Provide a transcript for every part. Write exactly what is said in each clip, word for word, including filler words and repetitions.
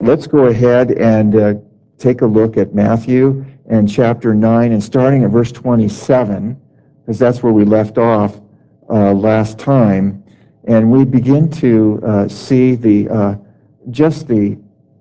let's go ahead and uh, take a look at Matthew and chapter nine, and starting at verse twenty-seven, because that's where we left off uh, last time. And we begin to uh, see the uh, just the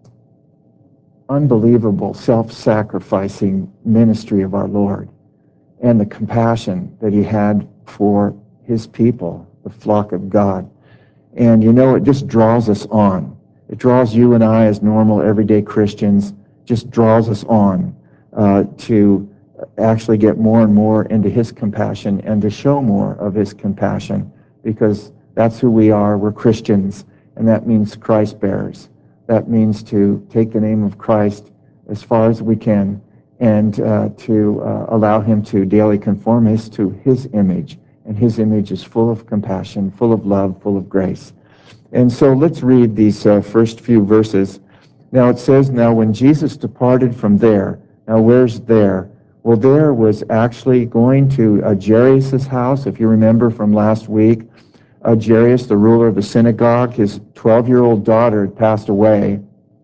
unbelievable self-sacrificing ministry of our Lord and the compassion that he had for his people, the flock of God. And you know, it just draws us on. It draws you and I as normal, everyday Christians, just draws us on uh, to actually get more and more into his compassion and to show more of his compassion, because that's who we are. We're Christians, and that means Christ bearers. That means to take the name of Christ as far as we can and uh, to uh, allow him to daily conform us to his image. And his image is full of compassion, full of love, full of grace. And so let's read these uh, first few verses. Now it says, now when Jesus departed from there, now where's there? Well, there was actually going to uh, Jairus' house, if you remember from last week. Uh, Jairus, the ruler of the synagogue, his twelve-year-old daughter had passed away,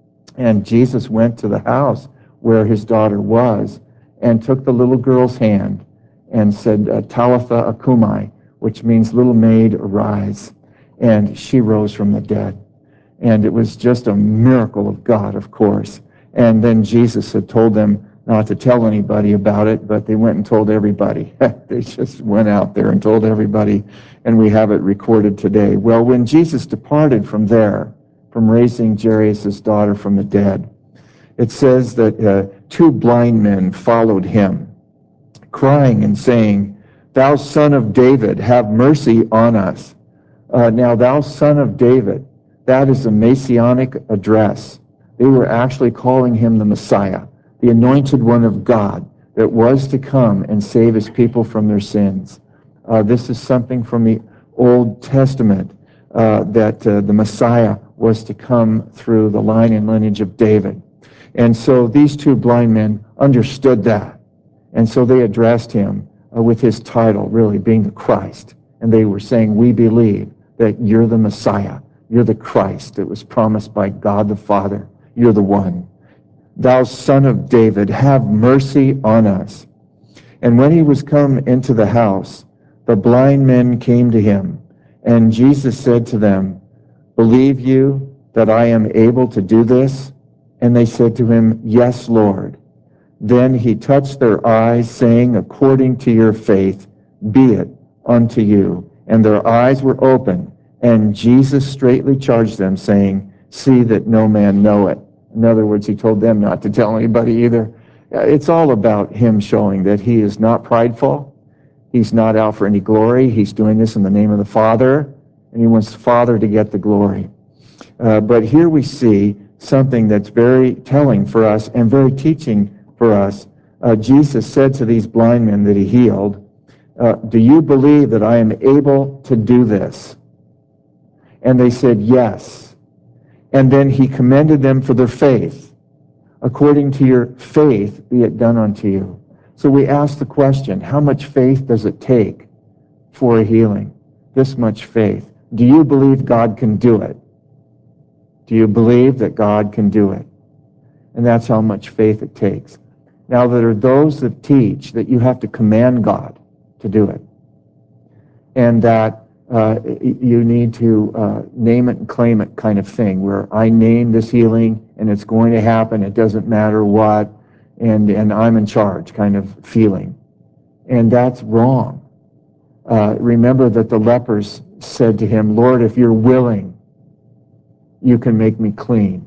and Jesus went to the house where his daughter was and took the little girl's hand and said, uh, Talitha Akumai, which means little maid, arise. And she rose from the dead. And it was just a miracle of God, of course. And then Jesus had told them not to tell anybody about it, but they went and told everybody. They just went out there and told everybody, and we have it recorded today. Well, when Jesus departed from there, from raising Jairus' daughter from the dead, it says that uh, two blind men followed him, crying and saying, Thou son of David, have mercy on us. Uh, now, thou son of David, that is a messianic address. They were actually calling him the Messiah, the anointed one of God that was to come and save his people from their sins. Uh, this is something from the Old Testament, uh, that uh, the Messiah was to come through the line and lineage of David. And so these two blind men understood that. And so they addressed him uh, with his title, really being the Christ. And they were saying, we believe that you're the Messiah. You're the Christ that was promised by God the Father. You're the one. Thou son of David, have mercy on us. And when he was come into the house, the blind men came to him. And Jesus said to them, Believe you that I am able to do this? And they said to him, Yes, Lord. Then he touched their eyes, saying, According to your faith, be it unto you. And their eyes were opened, and Jesus straightly charged them, saying, See that no man know it. In other words, he told them not to tell anybody either. It's all about him showing that he is not prideful. He's not out for any glory. He's doing this in the name of the Father, and he wants the Father to get the glory. Uh, but here we see something that's very telling for us and very teaching for us. Uh, Jesus said to these blind men that he healed, uh, do you believe that I am able to do this? And they said, yes. And then he commended them for their faith. According to your faith, be it done unto you. So we ask the question, how much faith does it take for a healing? This much faith. Do you believe God can do it? Do you believe that God can do it? And that's how much faith it takes. Now, there are those that teach that you have to command God to do it, and that uh, you need to uh, name it and claim it kind of thing, where I name this healing and it's going to happen, it doesn't matter what, and, and I'm in charge kind of feeling. And that's wrong. Uh, remember that the lepers said to him, Lord, if you're willing, you can make me clean.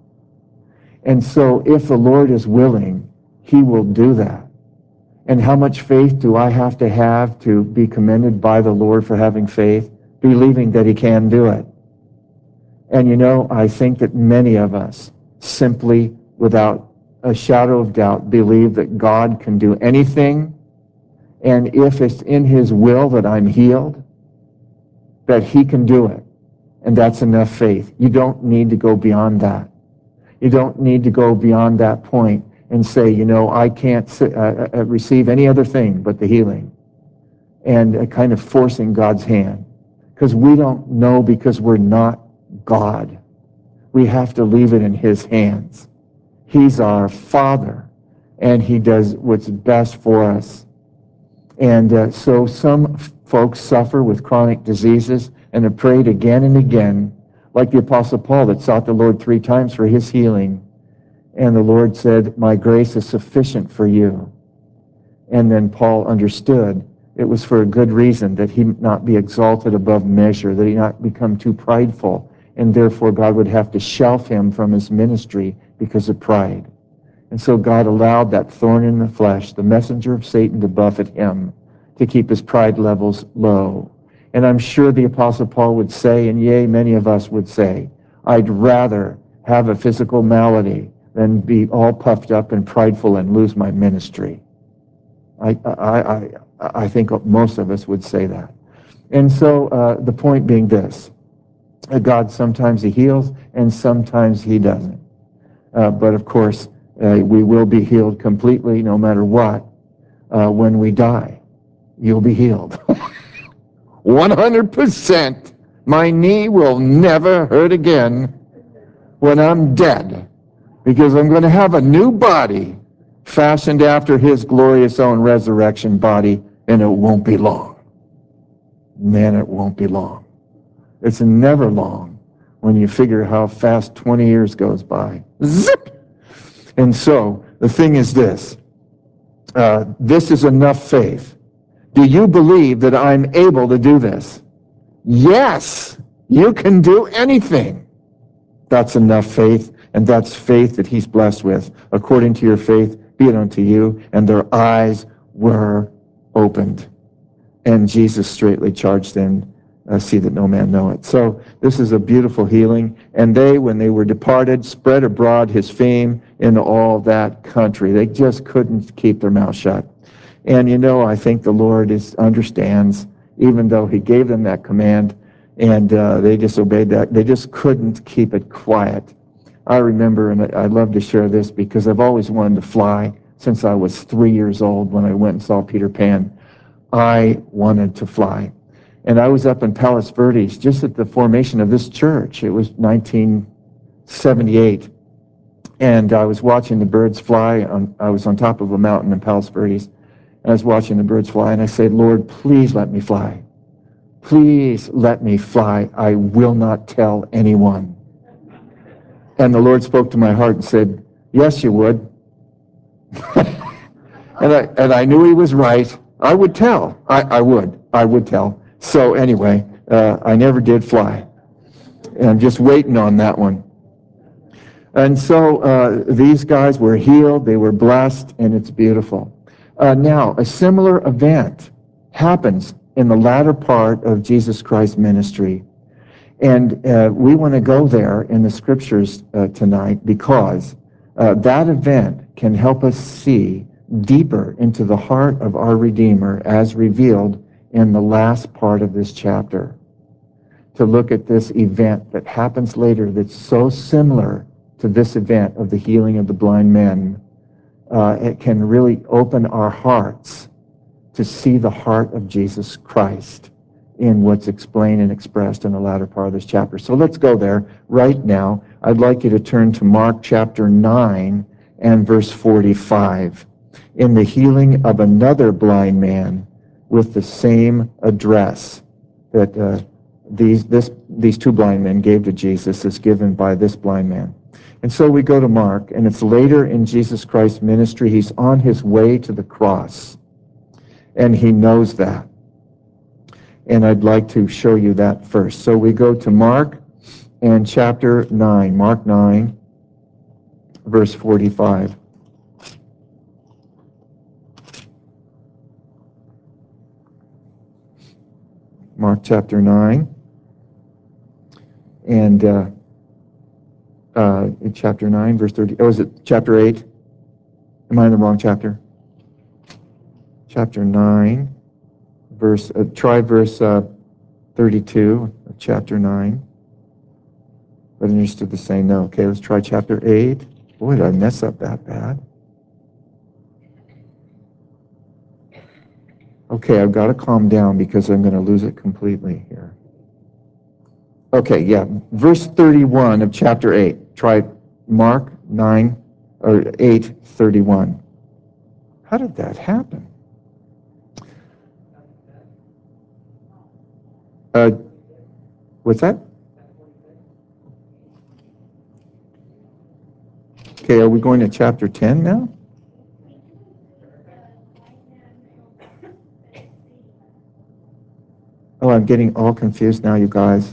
And so if the Lord is willing, he will do that. And how much faith do I have to have to be commended by the Lord for having faith, believing that he can do it? And you know, I think that many of us simply, without a shadow of doubt, believe that God can do anything, and if it's in his will that I'm healed, that he can do it. And that's enough faith. You don't need to go beyond that. You don't need to go beyond that point and say, you know, I can't uh, uh, receive any other thing but the healing, and uh, kind of forcing God's hand. Because we don't know, because we're not God. We have to leave it in his hands. He's our Father, and he does what's best for us. And uh, so some f- folks suffer with chronic diseases and have prayed again and again, like the Apostle Paul that sought the Lord three times for his healing. And the Lord said, my grace is sufficient for you. And then Paul understood it was for a good reason, that he not be exalted above measure, that he not become too prideful, and therefore God would have to shelf him from his ministry because of pride. And so God allowed that thorn in the flesh, the messenger of Satan, to buffet him, to keep his pride levels low. And I'm sure the Apostle Paul would say, and yea, many of us would say, I'd rather have a physical malady than be all puffed up and prideful and lose my ministry. I, I, I, I think most of us would say that. And so uh, the point being this, uh, God sometimes he heals and sometimes he doesn't. Uh, but of course, uh, we will be healed completely no matter what uh, when we die. You'll be healed. one hundred percent. My knee will never hurt again when I'm dead, because I'm going to have a new body fashioned after his glorious own resurrection body, and it won't be long. Man, it won't be long. It's never long when you figure how fast twenty years goes by. Zip! And so, the thing is this. Uh, this is enough faith. Do you believe that I'm able to do this? Yes! You can do anything. That's enough faith, and that's faith that he's blessed with. According to your faith, be it unto you. And their eyes were opened. And Jesus straightly charged them, uh, see that no man know it. So this is a beautiful healing. And they, when they were departed, spread abroad his fame in all that country. They just couldn't keep their mouth shut. And you know, I think the Lord is understands, even though he gave them that command, and uh, they disobeyed that. They just couldn't keep it quiet. I remember, and I love to share this because I've always wanted to fly since I was three years old when I went and saw Peter Pan. I wanted to fly. And I was up in Palos Verdes just at the formation of this church. It was nineteen seventy-eight. And I was watching the birds fly. On, I was on top of a mountain in Palos Verdes. And I was watching the birds fly. And I said, Lord, please let me fly. Please let me fly. I will not tell anyone. And the Lord spoke to my heart and said, yes, you would. and, I, and I knew he was right. I would tell. I, I would. I would tell. So anyway, uh, I never did fly. And I'm just waiting on that one. And so uh, these guys were healed. They were blessed, and it's beautiful. Uh, now, a similar event happens in the latter part of Jesus Christ's ministry. And uh, we want to go there in the scriptures uh, tonight because uh, that event can help us see deeper into the heart of our Redeemer as revealed in the last part of this chapter. To look at this event that happens later that's so similar to this event of the healing of the blind men, uh, it can really open our hearts to see the heart of Jesus Christ in what's explained and expressed in the latter part of this chapter. So let's go there right now. I'd like you to turn to Mark chapter nine and verse forty-five. In the healing of another blind man with the same address that uh, these, this, these two blind men gave to Jesus is given by this blind man. And so we go to Mark, and it's later in Jesus Christ's ministry. He's on his way to the cross, and he knows that. And I'd like to show you that first. So we go to Mark and chapter nine, Mark nine, verse forty-five. Mark chapter nine, and uh, uh, chapter nine, verse thirty. Oh, is it chapter eight? Am I in the wrong chapter? Chapter nine, verse, uh, try verse uh, thirty-two of chapter nine. But I understood the same. No. Okay, let's try chapter eight. Boy, did I mess up that bad. Okay, I've got to calm down because I'm going to lose it completely here. Okay, yeah. Verse thirty-one of chapter eight. Try Mark nine or eight thirty-one. How did that happen? Uh, what's that? Okay, are we going to chapter ten now? Oh, I'm getting all confused now, you guys.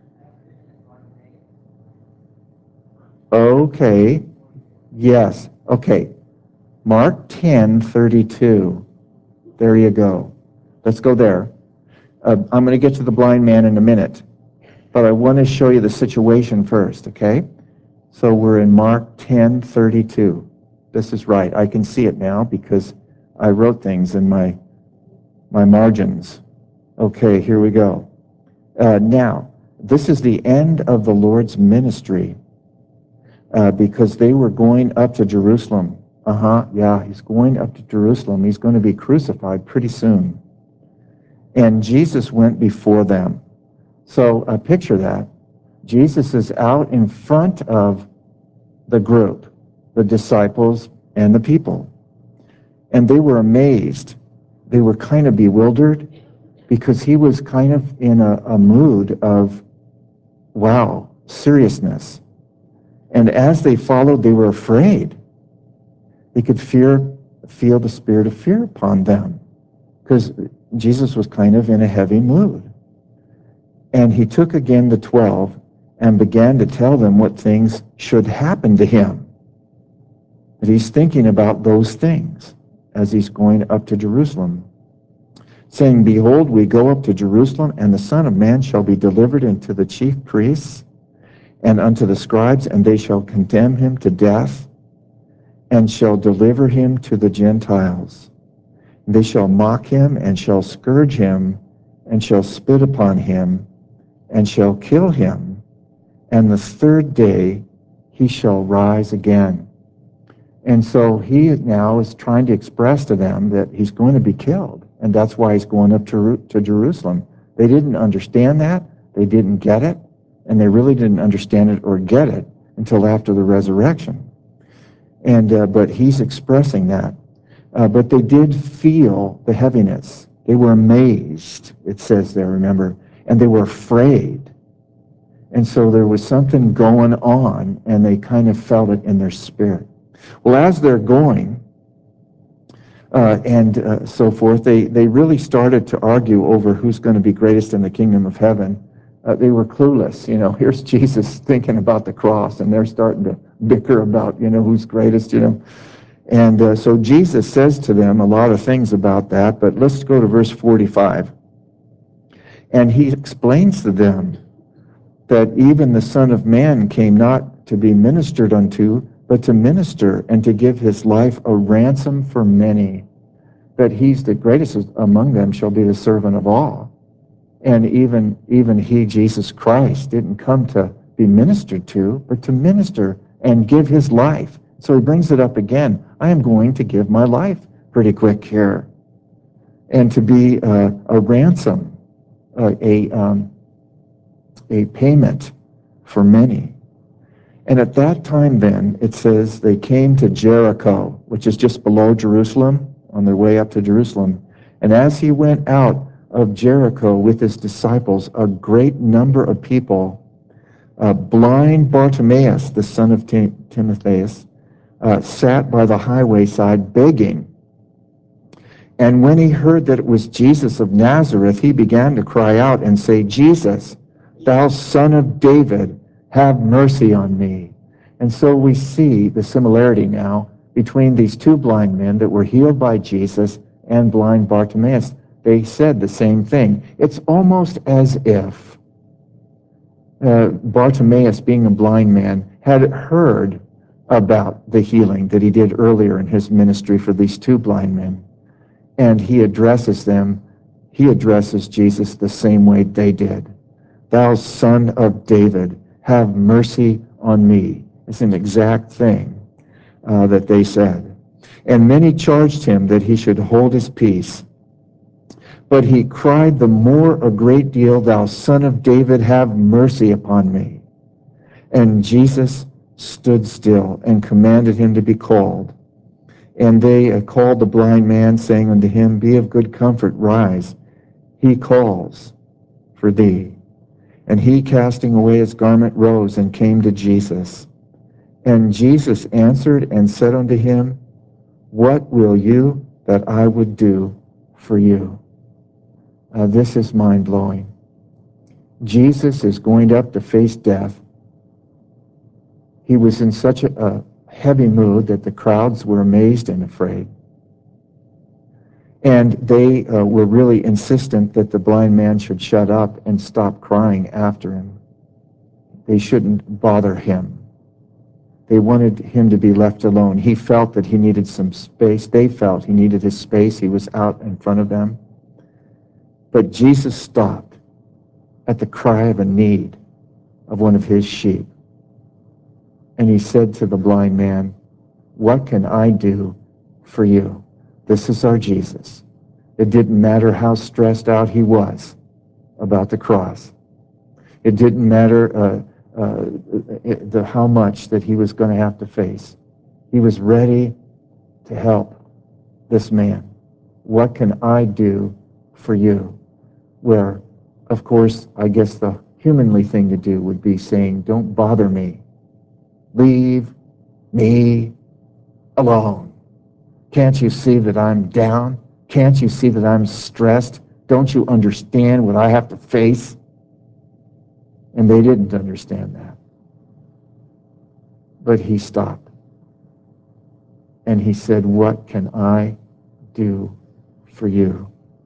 Okay. Yes. Okay. Mark ten thirty-two. There you go. Let's go there. Uh, I'm going to get to the blind man in a minute, but I want to show you the situation first, okay? So we're in Mark ten thirty-two. This is right. I can see it now because I wrote things in my, my margins. Okay, here we go. Uh, now, this is the end of the Lord's ministry uh, because they were going up to Jerusalem. Uh-huh, yeah, he's going up to Jerusalem. He's going to be crucified pretty soon. And Jesus went before them. So uh, picture that. Jesus is out in front of the group, the disciples and the people. And they were amazed. They were kind of bewildered because he was kind of in a, a mood of, wow, seriousness. And as they followed, they were afraid. They could fear, feel the spirit of fear upon them because Jesus was kind of in a heavy mood. And he took again the twelve and began to tell them what things should happen to him. That he's thinking about those things as he's going up to Jerusalem, saying, behold, we go up to Jerusalem, and the Son of Man shall be delivered into the chief priests and unto the scribes, and they shall condemn him to death, and shall deliver him to the Gentiles. They shall mock him, and shall scourge him, and shall spit upon him, and shall kill him, and the third day he shall rise again. And so he now is trying to express to them that he's going to be killed, and that's why he's going up to, to Jerusalem. They didn't understand that, they didn't get it, and they really didn't understand it or get it until after the resurrection. And uh, but he's expressing that. Uh, but they did feel the heaviness. They were amazed, it says there, remember, and they were afraid. And so there was something going on, and they kind of felt it in their spirit. Well, as they're going uh, and uh, so forth, they, they really started to argue over who's going to be greatest in the kingdom of heaven. Uh, they were clueless. You know, here's Jesus thinking about the cross, and they're starting to bicker about, you know, who's greatest, you know. And uh, so Jesus says to them a lot of things about that, but let's go to verse forty-five. And he explains to them that even the Son of Man came not to be ministered unto, but to minister and to give his life a ransom for many. That he's the greatest among them shall be the servant of all. And even, even he, Jesus Christ, didn't come to be ministered to, but to minister and give his life. So he brings it up again. I am going to give my life pretty quick here. And to be uh, a ransom, uh, a, um, a payment for many. And at that time then, it says they came to Jericho, which is just below Jerusalem, on their way up to Jerusalem. And as he went out of Jericho with his disciples, a great number of people, uh, blind Bartimaeus, the son of Tim- Timotheus, uh, sat by the highway side begging. And when he heard that it was Jesus of Nazareth, he began to cry out and say, Jesus, thou son of David, have mercy on me. And so we see the similarity now between these two blind men that were healed by Jesus and blind Bartimaeus. They said the same thing. It's almost as if uh, Bartimaeus, being a blind man, had heard about the healing that he did earlier in his ministry for these two blind men. And he addresses them, he addresses Jesus the same way they did. Thou son of David, have mercy on me. It's an exact thing uh, that they said. And many charged him that he should hold his peace. But he cried the more a great deal, Thou Son of David, have mercy upon me. And Jesus stood still and commanded him to be called. And they uh, called the blind man, saying unto him, Be of good comfort, rise. He calls for thee. And he, casting away his garment, rose and came to Jesus. And Jesus answered and said unto him, What will you that I would do for you? Uh, this is mind-blowing. Jesus is going up to face death. He was in such a, a heavy mood that the crowds were amazed and afraid. And they uh, were really insistent that the blind man should shut up and stop crying after him. They shouldn't bother him. They wanted him to be left alone. He felt that he needed some space. They felt he needed his space. He was out in front of them. But Jesus stopped at the cry of a need of one of his sheep. And he said to the blind man, What can I do for you? This is our Jesus. It didn't matter how stressed out he was about the cross. It didn't matter uh, uh, the, how much that he was going to have to face. He was ready to help this man. What can I do for you? Where, of course, I guess the humanly thing to do would be saying, Don't bother me. Leave me alone. Can't you see that I'm down? Can't you see that I'm stressed? Don't you understand what I have to face? And they didn't understand that. But he stopped. And he said, What can I do for you?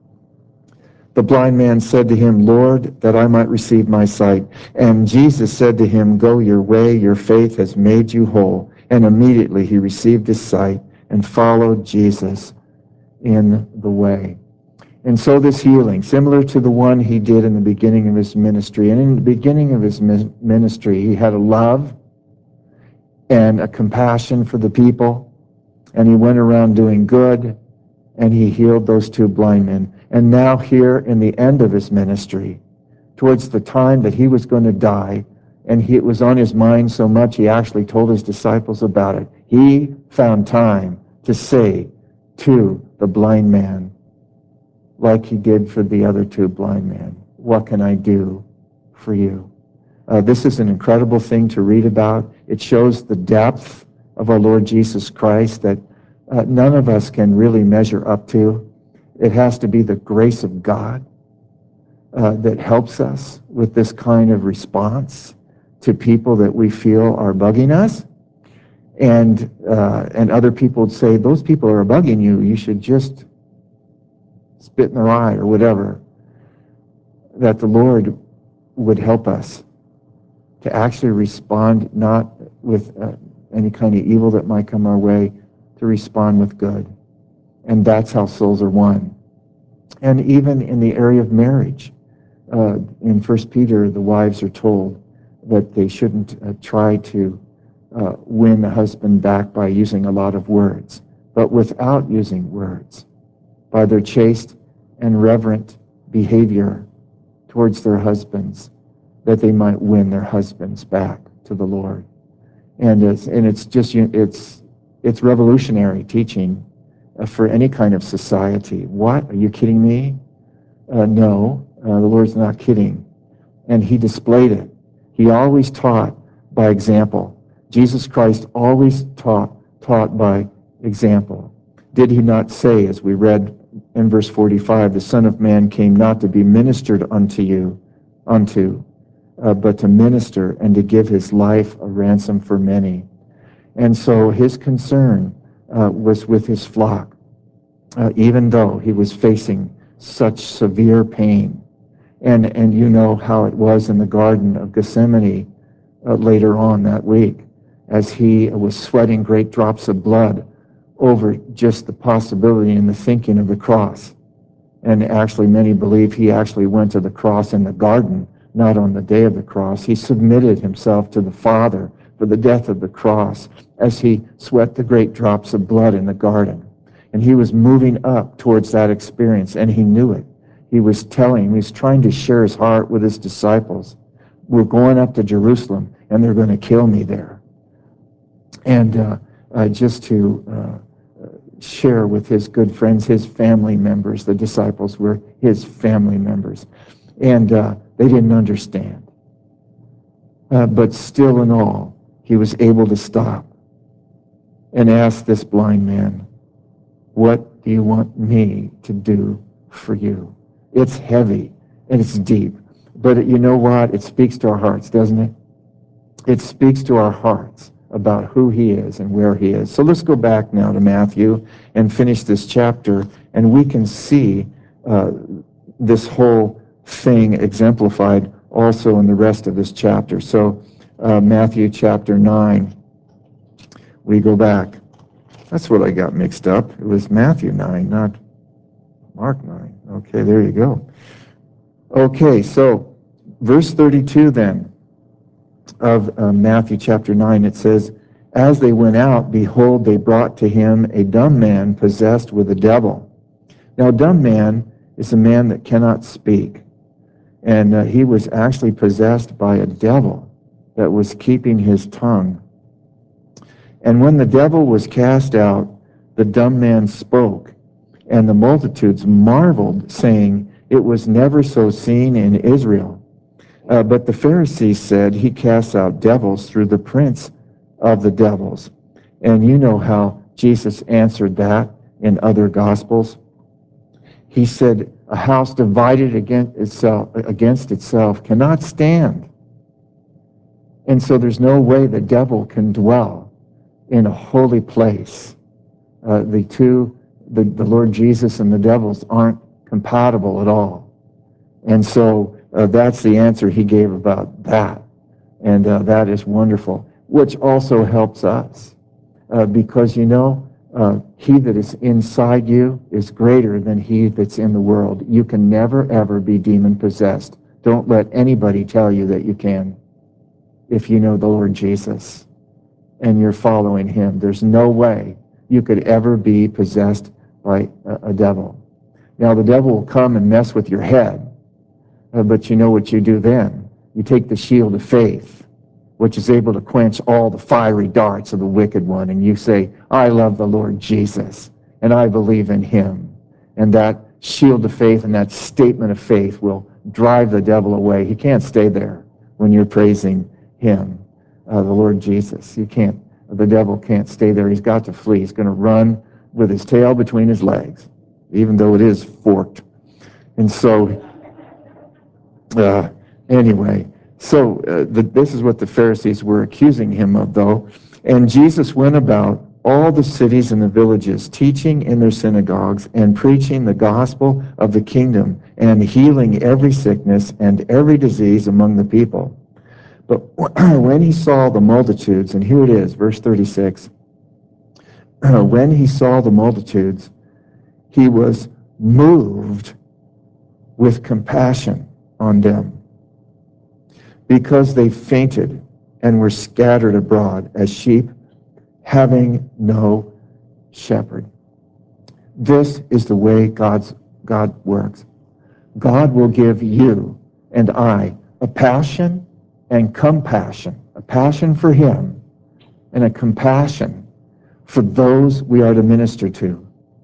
The blind man said to him, Lord, that I might receive my sight. And Jesus said to him, Go your way, your faith has made you whole. And immediately he received his sight and followed Jesus in the way. And so this healing, similar to the one he did in the beginning of his ministry. And in the beginning of his ministry, he had a love and a compassion for the people. And he went around doing good. And he healed those two blind men. And now here in the end of his ministry, towards the time that he was going to die, and he, it was on his mind so much he actually told his disciples about it, he found time to say to the blind man, like he did for the other two blind men, What can I do for you? Uh, this is an incredible thing to read about. It shows the depth of our Lord Jesus Christ that Uh, none of us can really measure up to. It has to be the grace of God uh, that helps us with this kind of response to people that we feel are bugging us. And, uh, and other people would say, those people are bugging you. You should just spit in their eye or whatever. That the Lord would help us to actually respond not with uh, any kind of evil that might come our way, to respond with good. And that's how souls are won. And even in the area of marriage, uh, in First Peter, the wives are told that they shouldn't uh, try to uh, win the husband back by using a lot of words, but without using words, by their chaste and reverent behavior towards their husbands, that they might win their husbands back to the Lord. And it's, and it's just, it's, it's revolutionary teaching uh, for any kind of society. What? Are you kidding me? Uh, no, uh, the Lord's not kidding. And he displayed it. He always taught by example. Jesus Christ always taught, taught by example. Did he not say, as we read in verse forty-five, the Son of Man came not to be ministered unto you, unto, uh, but to minister and to give his life a ransom for many. And so his concern uh, was with his flock, uh, even though he was facing such severe pain. And, and you know how it was in the Garden of Gethsemane uh, later on that week, as he was sweating great drops of blood over just the possibility and the thinking of the cross. And actually, many believe he actually went to the cross in the garden, not on the day of the cross. He submitted himself to the Father for the death of the cross as he sweat the great drops of blood in the garden. And he was moving up towards that experience, and he knew it. he was telling, he was trying to share his heart with his disciples. We're going up to Jerusalem, and they're going to kill me there. And uh, uh, just to uh, share with his good friends, his family members, the disciples were his family members. And uh, they didn't understand. Uh, but still in all, he was able to stop and ask this blind man, what do you want me to do for you? It's heavy and it's deep. But you know what? It speaks to our hearts, doesn't it? It speaks to our hearts about who he is and where he is. So let's go back now to Matthew and finish this chapter, and we can see uh, this whole thing exemplified also in the rest of this chapter. So uh, Matthew chapter nine, we go back. That's what I got mixed up. It was Matthew nine, not Mark nine. Okay, there you go. Okay, so verse thirty-two then of uh, Matthew chapter nine, it says, as they went out, behold, they brought to him a dumb man possessed with a devil. Now, a dumb man is a man that cannot speak. And uh, he was actually possessed by a devil that was keeping his tongue. And when the devil was cast out, the dumb man spoke, and the multitudes marveled, saying, it was never so seen in Israel. Uh, but the Pharisees said, he casts out devils through the prince of the devils. And you know how Jesus answered that in other Gospels. He said, a house divided against itself, against itself cannot stand. And so there's no way the devil can dwell in a holy place. Uh, the two, the, the Lord Jesus and the devils aren't compatible at all. And so uh, that's the answer he gave about that. And uh, that is wonderful, which also helps us. Uh, because, you know, uh, he that is inside you is greater than he that's in the world. You can never, ever be demon-possessed. Don't let anybody tell you that you can. If you know the Lord Jesus and you're following him, there's no way you could ever be possessed by a, a devil. Now, the devil will come and mess with your head, uh, but you know what you do then? You take the shield of faith, which is able to quench all the fiery darts of the wicked one, and you say, I love the Lord Jesus, and I believe in him. And that shield of faith and that statement of faith will drive the devil away. He can't stay there when you're praising him, uh, the Lord Jesus. You can't, the devil can't stay there. He's got to flee. He's going to run with his tail between his legs, even though it is forked. And so, uh, anyway, so uh, the, this is what the Pharisees were accusing him of, though. And Jesus went about all the cities and the villages, teaching in their synagogues and preaching the gospel of the kingdom and healing every sickness and every disease among the people. But when he saw the multitudes, and here it is, verse thirty-six, when he saw the multitudes, he was moved with compassion on them, because they fainted and were scattered abroad as sheep having no shepherd. This is the way God's God works. God will give you and I a passion and compassion, a passion for him and a compassion for those we are to minister to.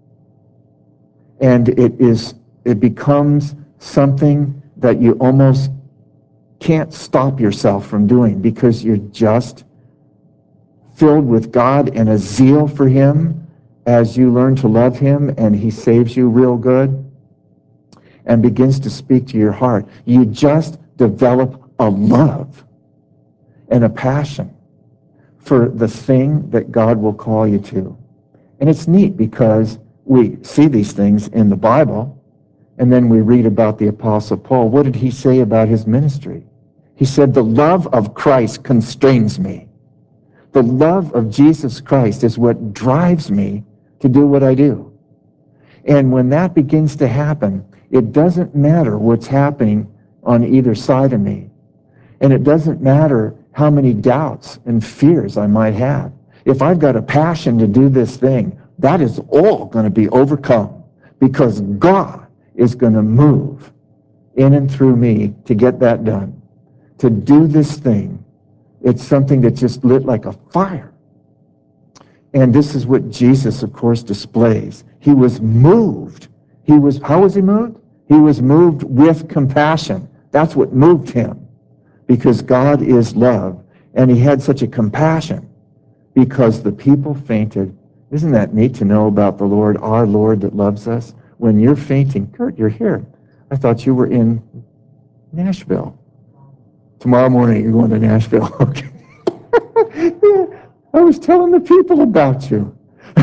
And it is it becomes something that you almost can't stop yourself from doing, because you're just filled with God and a zeal for him as you learn to love him and he saves you real good and begins to speak to your heart. You just develop a love and a passion for the thing that God will call you to. And it's neat because we see these things in the Bible, and then we read about the Apostle Paul. What did he say about his ministry? He said, the love of Christ constrains me. The love of Jesus Christ is what drives me to do what I do. And when that begins to happen, it doesn't matter what's happening on either side of me. And it doesn't matter how many doubts and fears I might have. If I've got a passion to do this thing, that is all going to be overcome, because God is going to move in and through me to get that done, to do this thing. It's something that just lit like a fire. And this is what Jesus, of course, displays. He was moved. He was, how was he moved? He was moved with compassion. That's what moved him, because God is love. And he had such a compassion because the people fainted. Isn't that neat to know about the Lord, our Lord that loves us? When you're fainting, Kurt, you're here. I thought you were in Nashville. Tomorrow morning you're going to Nashville. Okay. Yeah, I was telling the people about you.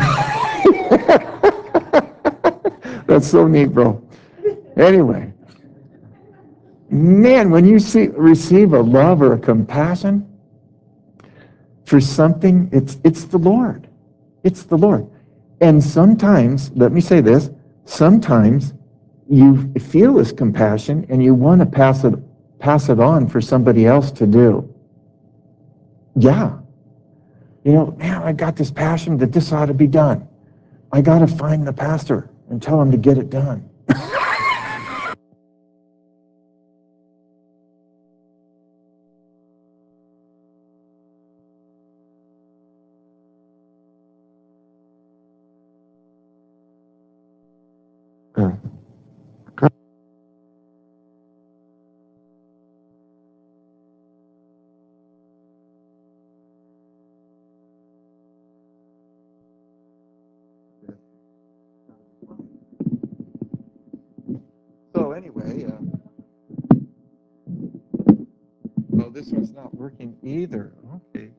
That's so neat, bro. Anyway, man, when you see receive a love or a compassion for something, it's it's the Lord. It's the Lord. And sometimes, let me say this, sometimes you feel this compassion and you want to pass it pass it on for somebody else to do. Yeah. You know, man, I got this passion that this ought to be done. I got to find the pastor and tell him to get it done. Uh, so anyway, uh, oh, this one's not working either. Okay.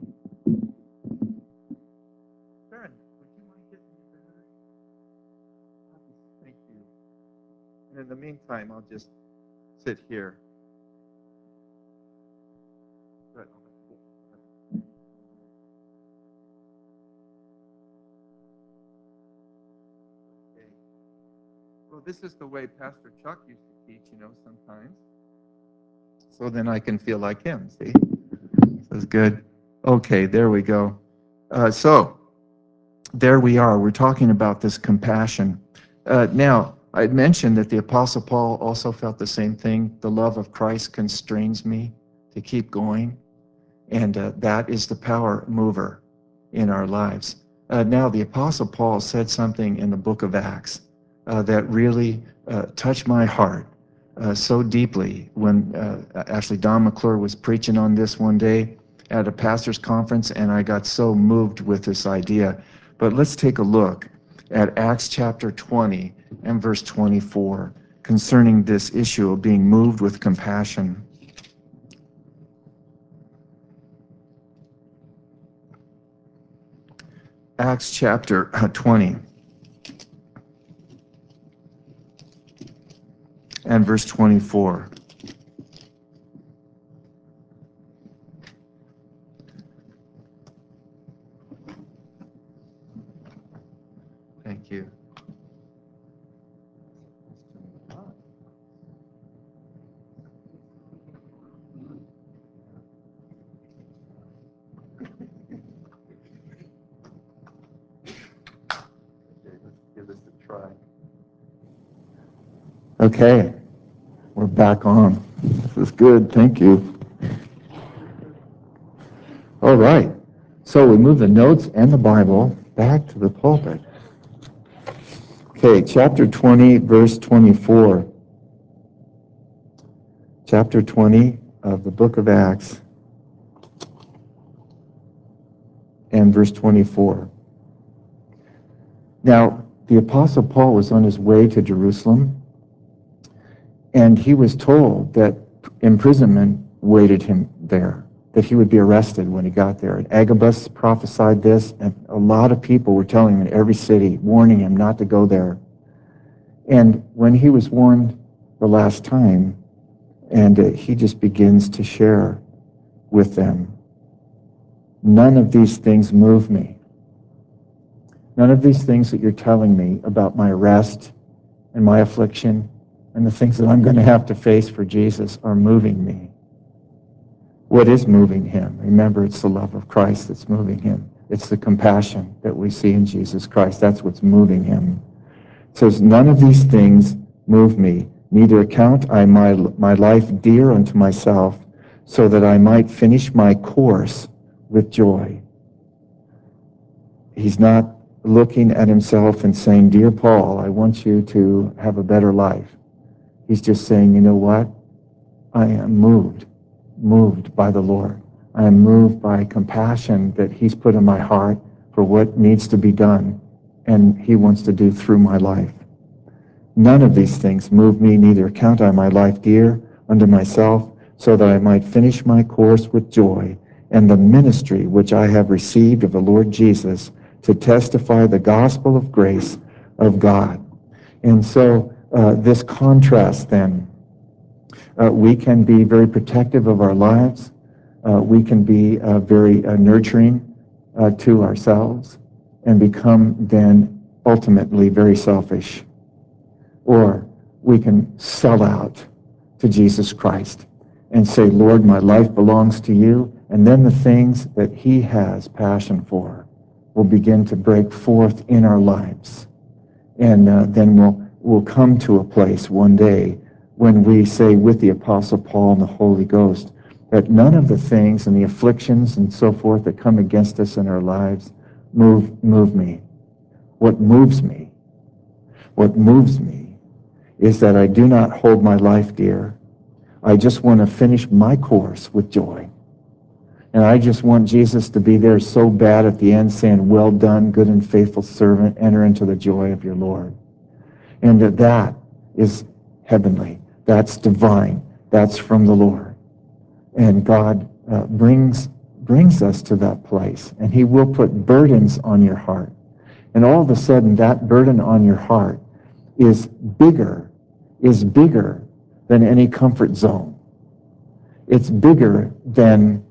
Karen, would you mind getting me the battery? Thank you. And in the meantime, I'll just sit here. Good. Okay. Well, this is the way Pastor Chuck used to teach, you know, sometimes. So then I can feel like him, see? This is good. Okay, there we go. Uh, so, there we are. We're talking about this compassion. Uh, now, I mentioned that the Apostle Paul also felt the same thing. The love of Christ constrains me to keep going. And uh, that is the power mover in our lives. Uh, now, the Apostle Paul said something in the book of Acts uh, that really uh, touched my heart uh, so deeply when uh, actually Don McClure was preaching on this one day at a pastor's conference, and I got so moved with this idea. But let's take a look at Acts chapter twenty and verse twenty-four concerning this issue of being moved with compassion. Acts chapter twenty and verse twenty-four. Thank you. Okay, let's give this a try. Okay, we're back on. This is good. Thank you. All right. So we move the notes and the Bible back to the pulpit. Okay, chapter twenty, verse twenty-four. Chapter twenty of the book of Acts and verse twenty-four. Now, the Apostle Paul was on his way to Jerusalem, and he was told that imprisonment waited him there, that he would be arrested when he got there. And Agabus prophesied this, and a lot of people were telling him in every city, warning him not to go there. And when he was warned the last time, and uh, he just begins to share with them, none of these things move me. None of these things that you're telling me about my arrest and my affliction and the things that I'm going to have to face for Jesus are moving me. What is moving him? Remember, it's the love of Christ that's moving him. It's the compassion that we see in Jesus Christ. That's what's moving him. It says, none of these things move me. Neither account I my, my life dear unto myself, so that I might finish my course with joy. He's not looking at himself and saying, dear Paul, I want you to have a better life. He's just saying, you know what? I am moved, moved by the Lord. I am moved by compassion that he's put in my heart for what needs to be done and he wants to do through my life. None of these things move me, neither count I my life dear unto myself, so that I might finish my course with joy and the ministry which I have received of the Lord Jesus to testify the gospel of grace of God. And so uh, this contrast then, uh, we can be very protective of our lives. Uh, we can be uh, very uh, nurturing uh, to ourselves and become then ultimately very selfish. Or we can sell out to Jesus Christ and say, Lord, my life belongs to you. And then the things that he has passion for will begin to break forth in our lives. And uh, then we'll, we'll come to a place one day when we say with the Apostle Paul and the Holy Ghost that none of the things and the afflictions and so forth that come against us in our lives move, move me. What moves me, what moves me is that I do not hold my life dear. I just want to finish my course with joy. And I just want Jesus to be there so bad at the end saying, well done, good and faithful servant, enter into the joy of your Lord. And that that is heavenly. That's divine. That's from the Lord. And God uh, brings, brings us to that place. And he will put burdens on your heart. And all of a sudden, that burden on your heart is bigger, is bigger than any comfort zone. It's bigger than,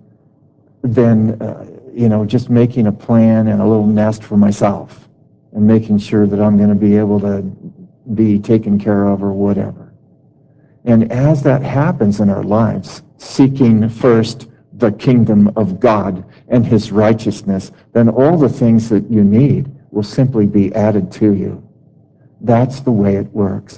than uh, you know, just making a plan and a little nest for myself and making sure that I'm going to be able to be taken care of or whatever. And as that happens in our lives, seeking first the kingdom of God and his righteousness, then all the things that you need will simply be added to you. That's the way it works.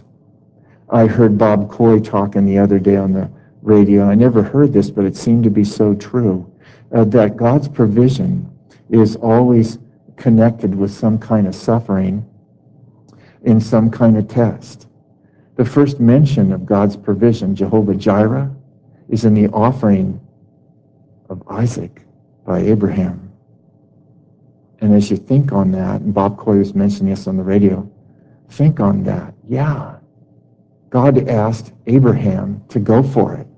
I heard Bob Coy talking the other day on the radio. I never heard this, but it seemed to be so true, uh, that God's provision is always connected with some kind of suffering in some kind of test. The first mention of God's provision, Jehovah Jireh, is in the offering of Isaac by Abraham. And as you think on that, and Bob Coy was mentioning this on the radio, think on that. Yeah, God asked Abraham to go for it.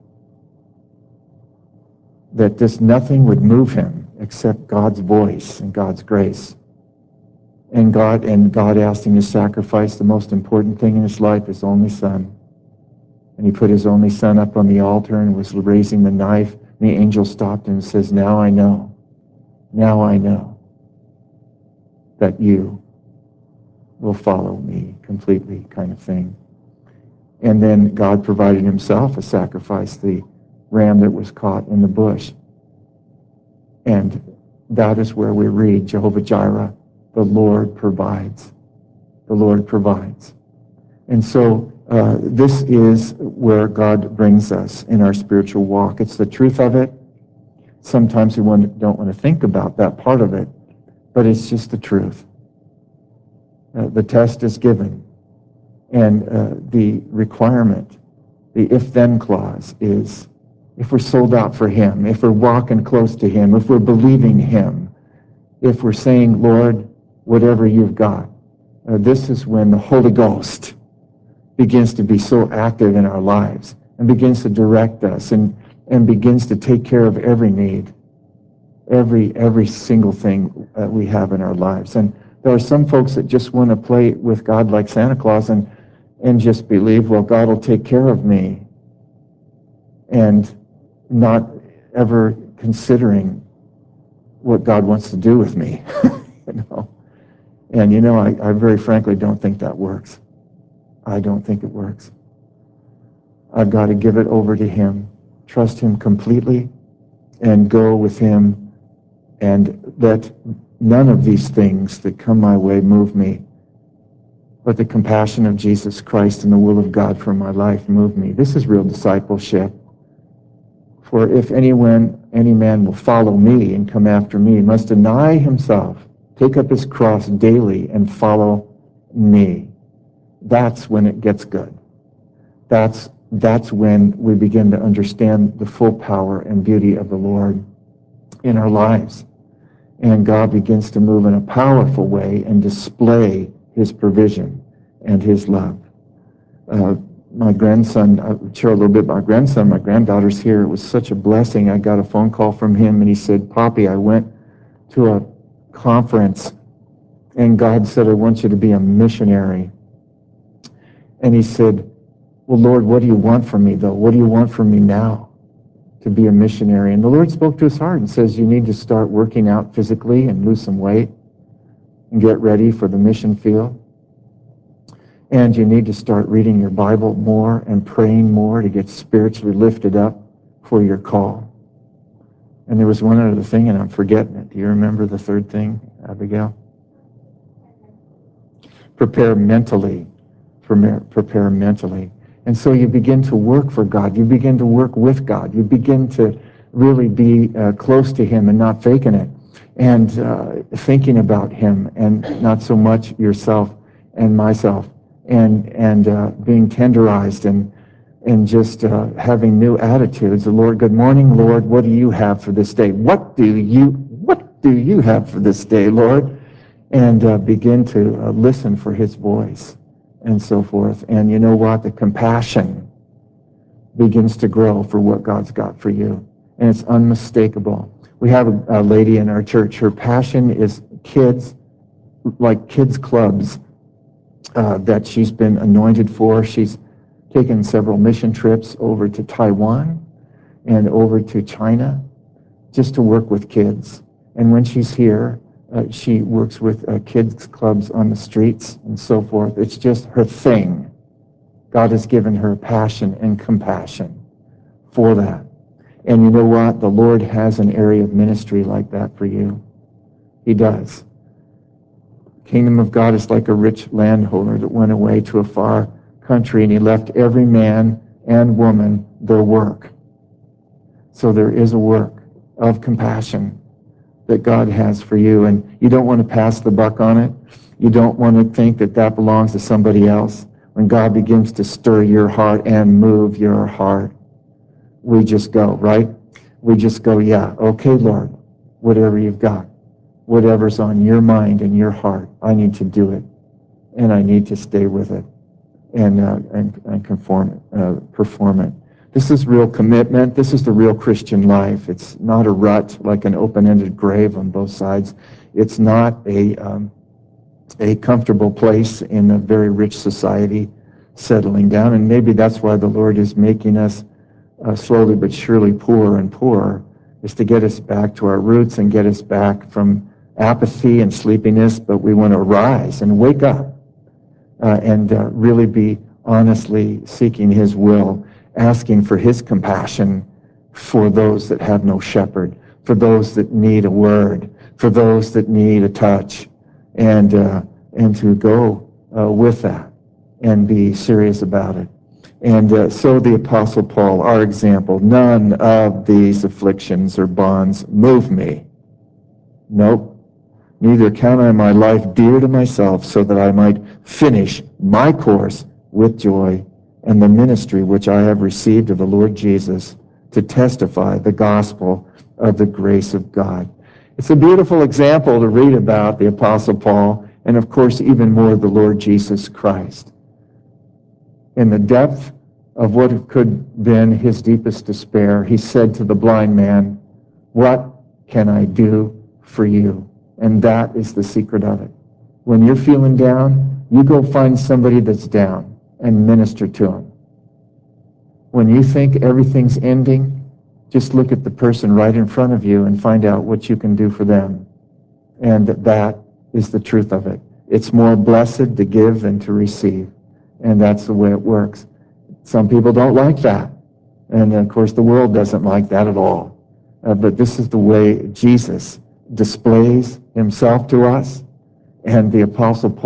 That this nothing would move him except God's voice and God's grace. And God and God asked him to sacrifice the most important thing in his life, his only son. And he put his only son up on the altar and was raising the knife. And the angel stopped him and says, now I know, now I know that you will follow me completely, kind of thing. And then God provided himself a sacrifice, the ram that was caught in the bush. And that is where we read, Jehovah Jireh, the Lord provides. The Lord provides. And so uh, this is where God brings us in our spiritual walk. It's the truth of it. Sometimes we want, don't want to think about that part of it, but it's just the truth. Uh, the test is given. And uh, the requirement, the if-then clause is, if we're sold out for him, if we're walking close to him, if we're believing him, if we're saying, Lord, whatever you've got, uh, this is when the Holy Ghost begins to be so active in our lives and begins to direct us and, and begins to take care of every need, every every single thing that we have in our lives. And there are some folks that just want to play with God like Santa Claus and, and just believe, well, God will take care of me, and not ever considering what God wants to do with me. you know? And, you know, I, I very frankly don't think that works. I don't think it works. I've got to give it over to him, trust him completely, and go with him, and let none of these things that come my way move me. but the compassion of Jesus Christ and the will of God for my life moved me. This is real discipleship. For if anyone, any man will follow me and come after me, he must deny himself, take up his cross daily, and follow me. That's when it gets good. That's, that's when we begin to understand the full power and beauty of the Lord in our lives. And God begins to move in a powerful way and display his provision and his love. Uh, my grandson, I'll share a little bit about my grandson. My granddaughter's here. It was such a blessing. I got a phone call from him, and he said, Poppy, I went to a conference, and God said, I want you to be a missionary. And he said, well, Lord, what do you want from me, though? What do you want from me now to be a missionary? And the Lord spoke to his heart and says, you need to start working out physically and lose some weight and get ready for the mission field. And you need to start reading your Bible more and praying more to get spiritually lifted up for your call. And there was one other thing, and I'm forgetting it. Do you remember the third thing, Abigail? Prepare mentally. Prepare mentally. And so you begin to work for God. You begin to work with God. You begin to really be uh, close to him and not faking it. And uh, thinking about him and not so much yourself and myself. And and uh, being tenderized and and just uh, having new attitudes. The Lord, good morning, Lord. What do you have for this day? What do you What do you have for this day, Lord? And uh, begin to uh, listen for his voice and so forth. And you know what? The compassion begins to grow for what God's got for you, and it's unmistakable. We have a, a lady in our church. Her passion is kids, like kids clubs. Uh, that she's been anointed for. She's taken several mission trips over to Taiwan and over to China just to work with kids. And when she's here, uh, she works with uh, kids clubs on the streets and so forth. It's just her thing. God has given her passion and compassion for that. And you know what? The Lord has an area of ministry like that for you. He does. Kingdom of God is like a rich landowner that went away to a far country, and he left every man and woman their work. So there is a work of compassion that God has for you, and you don't want to pass the buck on it. You don't want to think that that belongs to somebody else. When God begins to stir your heart and move your heart, we just go, right? We just go, yeah, okay, Lord, whatever you've got. Whatever's on your mind and your heart, I need to do it, and I need to stay with it and uh, and, and conform it, uh, perform it. This is real commitment. This is the real Christian life. It's not a rut like an open-ended grave on both sides. It's not a um, a comfortable place in a very rich society settling down, and maybe that's why the Lord is making us uh, slowly but surely poorer and poorer, is to get us back to our roots and get us back from apathy and sleepiness, but we want to rise and wake up uh, and uh, really be honestly seeking his will, asking for his compassion for those that have no shepherd, for those that need a word, for those that need a touch, and uh, and to go uh, with that and be serious about it. And uh, so the Apostle Paul, our example, none of these afflictions or bonds move me. Nope. Neither count I my life dear to myself, so that I might finish my course with joy and the ministry which I have received of the Lord Jesus to testify the gospel of the grace of God. It's a beautiful example to read about the Apostle Paul, and of course even more the Lord Jesus Christ. In the depth of what could have been his deepest despair, he said to the blind man, what can I do for you? And that is the secret of it. When you're feeling down, you go find somebody that's down and minister to them. When you think everything's ending, just look at the person right in front of you and find out what you can do for them. And that is the truth of it. It's more blessed to give than to receive. And that's the way it works. Some people don't like that. And of course, the world doesn't like that at all. Uh, but this is the way Jesus displays himself to us. And the Apostle Paul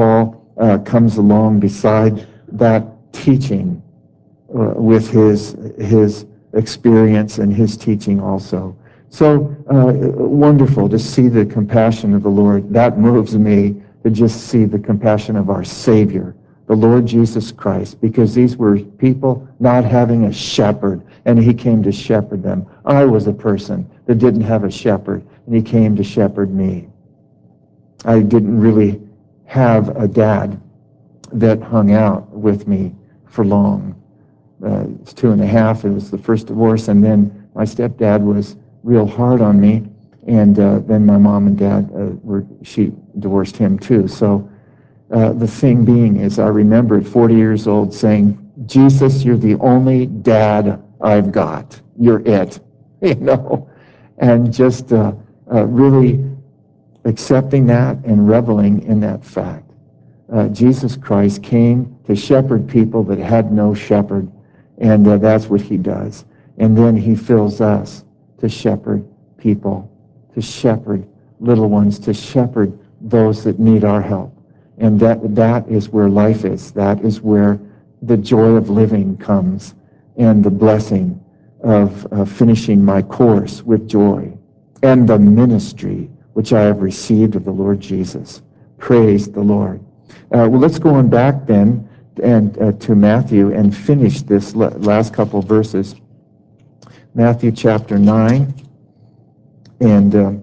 uh, comes along beside that teaching uh, with his his experience and his teaching also. So uh, wonderful to see the compassion of the Lord. That moves me to just see the compassion of our Savior, the Lord Jesus Christ, because these were people not having a shepherd, and he came to shepherd them. I was a person that didn't have a shepherd, and he came to shepherd me. I didn't really have a dad that hung out with me for long. Uh, it's two and a half. It was the first divorce, and then my stepdad was real hard on me, and uh, then my mom and dad uh, were she divorced him too. So uh, the thing being is, I remember at forty years old saying, "Jesus, you're the only dad I've got. You're it," you know, and just uh, uh, really accepting that and reveling in that fact. Uh, Jesus Christ came to shepherd people that had no shepherd, and uh, that's what he does. And then he fills us to shepherd people, to shepherd little ones, to shepherd those that need our help. And that that is where life is. That is where the joy of living comes, and the blessing of uh, finishing my course with joy, and the ministry which I have received of the Lord Jesus. Praise the Lord. Uh, well, let's go on back then and uh, to Matthew and finish this la- last couple verses. Matthew chapter nine, and uh,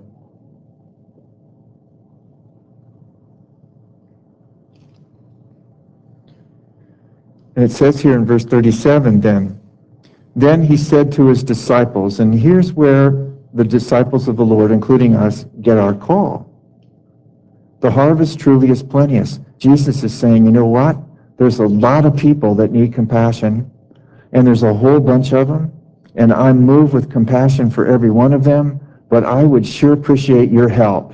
and it says here in verse thirty-seven, then, then he said to his disciples, and here's where the disciples of the Lord, including us, get our call. The harvest truly is plenteous. Jesus is saying, you know what? There's a lot of people that need compassion, and there's a whole bunch of them, and I'm moved with compassion for every one of them, but I would sure appreciate your help.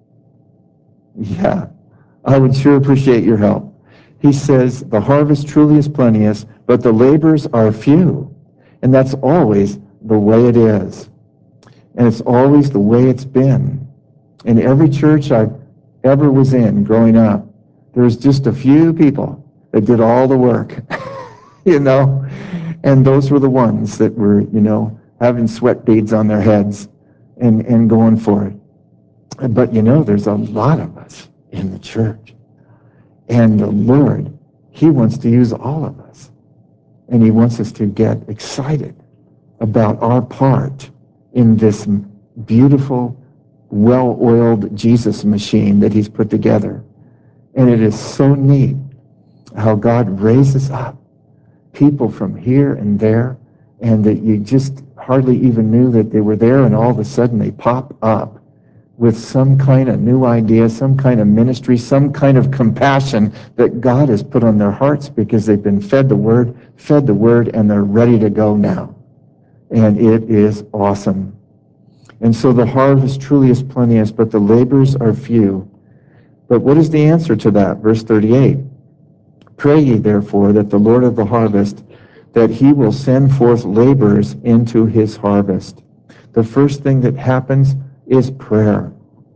Yeah, I would sure appreciate your help. He says, the harvest truly is plenteous, but the laborers are few. And that's always the way it is. And it's always the way it's been. In every church I ever was in growing up, there was just a few people that did all the work, you know? And those were the ones that were, you know, having sweat beads on their heads and, and going for it. But, you know, there's a lot of us in the church. And the Lord, he wants to use all of us. And he wants us to get excited about our part in this beautiful, well-oiled Jesus machine that he's put together. And it is so neat how God raises up people from here and there, and that you just hardly even knew that they were there, and all of a sudden they pop up with some kind of new idea, some kind of ministry, some kind of compassion that God has put on their hearts because they've been fed the word, fed the word, and they're ready to go now. And it is awesome. And so the harvest truly is plenteous, but the laborers are few. But what is the answer to that? Verse thirty-eight. Pray ye therefore that the Lord of the harvest, that he will send forth laborers into his harvest. The first thing that happens is prayer.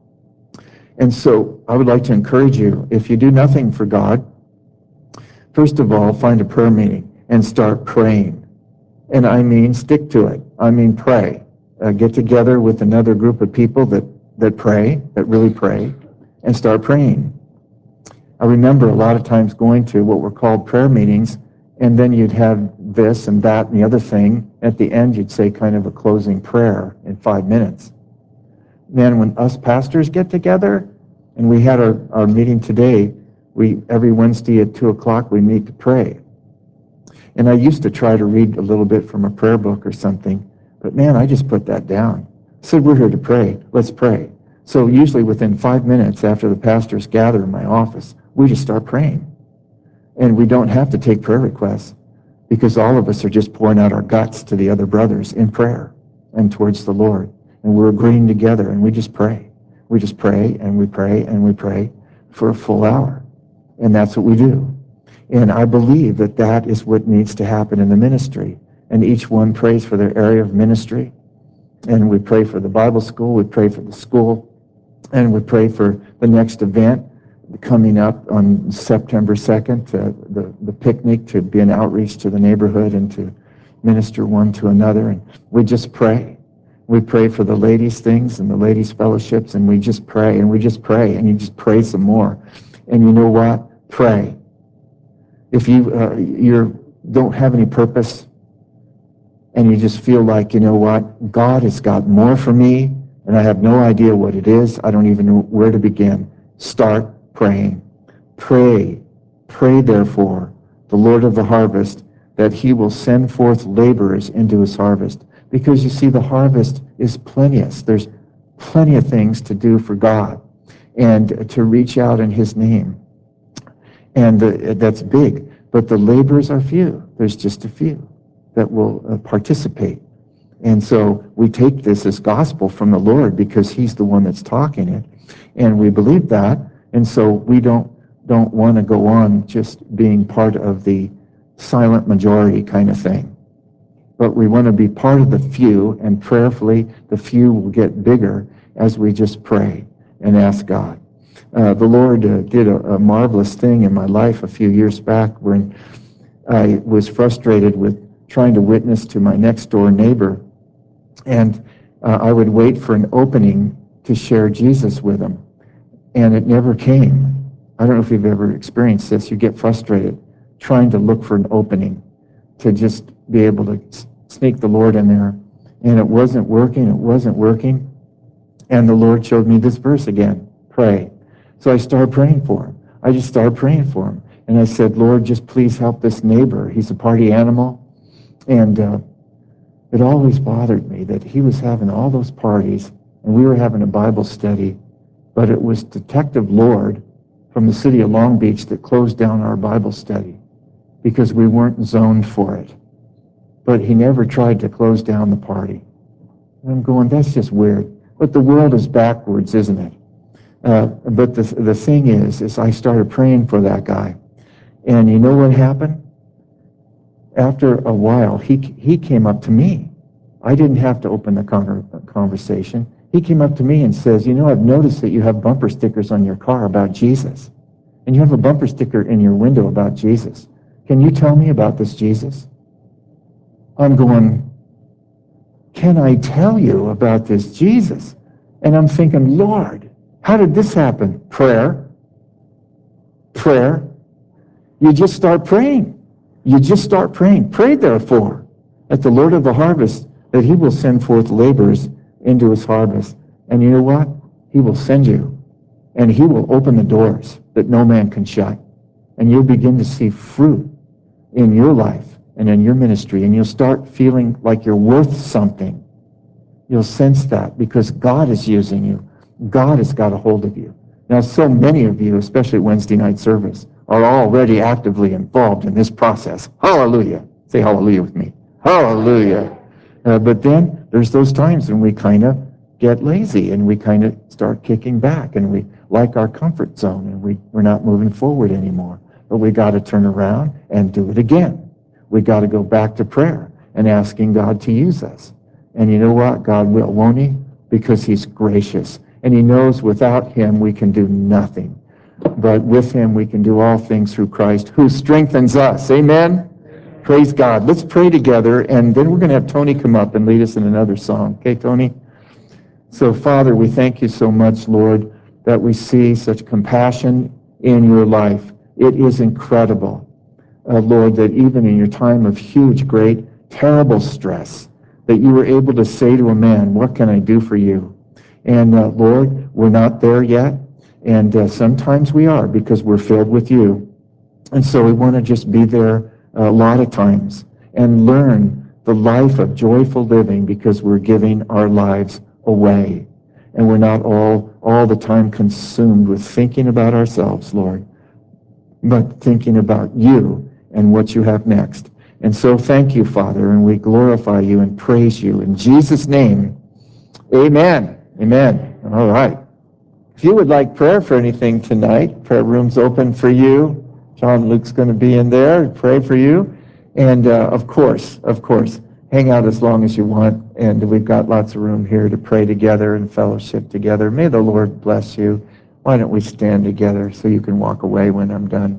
And so I would like to encourage you, if you do nothing for God, first of all, find a prayer meeting and start praying. And I mean, stick to it. I mean, pray. Uh, get together with another group of people that, that pray, that really pray, and start praying. I remember a lot of times going to what were called prayer meetings, and then you'd have this and that and the other thing. At the end, you'd say kind of a closing prayer in five minutes. Man, when us pastors get together, and we had our, our meeting today, we every Wednesday at two o'clock we meet to pray. And I used to try to read a little bit from a prayer book or something, but man, I just put that down. I said, we're here to pray. Let's pray. So usually within five minutes after the pastors gather in my office, we just start praying. And we don't have to take prayer requests because all of us are just pouring out our guts to the other brothers in prayer and towards the Lord. And we're agreeing together, and we just pray. We just pray, and we pray, and we pray for a full hour. And that's what we do. And I believe that that is what needs to happen in the ministry. And each one prays for their area of ministry. And we pray for the Bible school. We pray for the school. And we pray for the next event. coming up on September second, uh, the, the picnic, to be an outreach to the neighborhood and to minister one to another. And we just pray. We pray for the ladies' things and the ladies' fellowships, and we just pray, and we just pray, and you just pray some more. And you know what? Pray. If you uh, you don't have any purpose, and you just feel like, you know what, God has got more for me, and I have no idea what it is, I don't even know where to begin, start praying. Pray. Pray, therefore, the Lord of the harvest, that he will send forth laborers into his harvest. Because you see, the harvest is plenteous. There's plenty of things to do for God and to reach out in his name. And the, that's big. But the laborers are few. There's just a few that will uh, participate. And so we take this as gospel from the Lord because he's the one that's talking it. And we believe that. And so we don't don't want to go on just being part of the silent majority kind of thing. But we want to be part of the few, and prayerfully the few will get bigger as we just pray and ask God. Uh, the Lord uh, did a, a marvelous thing in my life a few years back when I was frustrated with trying to witness to my next door neighbor. And uh, I would wait for an opening to share Jesus with him. And it never came. I don't know if you've ever experienced this. You get frustrated trying to look for an opening to just be able to sneak the Lord in there. And it wasn't working. It wasn't working. And the Lord showed me this verse again. Pray. So I started praying for him. I just started praying for him. And I said, Lord, just please help this neighbor. He's a party animal. And uh, it always bothered me that he was having all those parties, and we were having a Bible study, but it was Detective Lord from the city of Long Beach that closed down our Bible study because we weren't zoned for it. But he never tried to close down the party. And I'm going, that's just weird. But the world is backwards, isn't it? Uh, but the, the thing is, is I started praying for that guy. And you know what happened? After a while, he he came up to me. I didn't have to open the con- conversation. He came up to me and says, you know, I've noticed that you have bumper stickers on your car about Jesus. And you have a bumper sticker in your window about Jesus. Can you tell me about this Jesus? I'm going, can I tell you about this Jesus? And I'm thinking, Lord, how did this happen? Prayer. Prayer. You just start praying. You just start praying. Pray, therefore, at the Lord of the harvest, that he will send forth laborers into his harvest. And you know what? He will send you. And he will open the doors that no man can shut. And you'll begin to see fruit in your life and in your ministry. And you'll start feeling like you're worth something. You'll sense that because God is using you. God has got a hold of you. Now, so many of you, especially Wednesday night service, are already actively involved in this process. Hallelujah. Say hallelujah with me. Hallelujah. Uh, but then there's those times when we kind of get lazy and we kind of start kicking back and we like our comfort zone and we, we're not moving forward anymore. But we got to turn around and do it again. We got to go back to prayer and asking God to use us. And you know what? God will, won't he? Because he's gracious. And he knows without him we can do nothing. But with him we can do all things through Christ who strengthens us. Amen? Praise God. Let's pray together, and then we're going to have Tony come up and lead us in another song. Okay, Tony? So, Father, we thank you so much, Lord, that we see such compassion in your life. It is incredible, uh, Lord, that even in your time of huge, great, terrible stress, that you were able to say to a man, what can I do for you? And, uh, Lord, we're not there yet. And uh, sometimes we are because we're filled with you. And so we want to just be there a lot of times and learn the life of joyful living because we're giving our lives away. And we're not all, all the time consumed with thinking about ourselves, Lord, but thinking about you and what you have next. And so thank you, Father, and we glorify you and praise you. In Jesus' name, amen. Amen. All right. If you would like prayer for anything tonight, prayer room's open for you. John Luke's going to be in there and pray for you. And uh, of course, of course, hang out as long as you want. And we've got lots of room here to pray together and fellowship together. May the Lord bless you. Why don't we stand together so you can walk away when I'm done?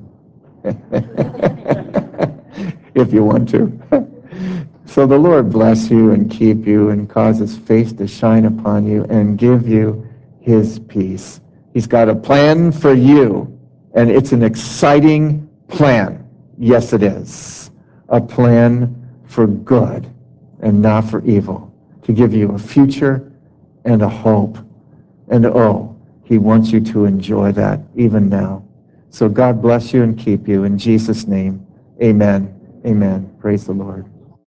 If you want to. So the Lord bless you and keep you and cause his face to shine upon you and give you his peace. He's got a plan for you, and it's an exciting plan. Yes, it is. A plan for good and not for evil, to give you a future and a hope. And oh, he wants you to enjoy that even now. So God bless you and keep you. In Jesus' name, amen. Amen. Praise the Lord.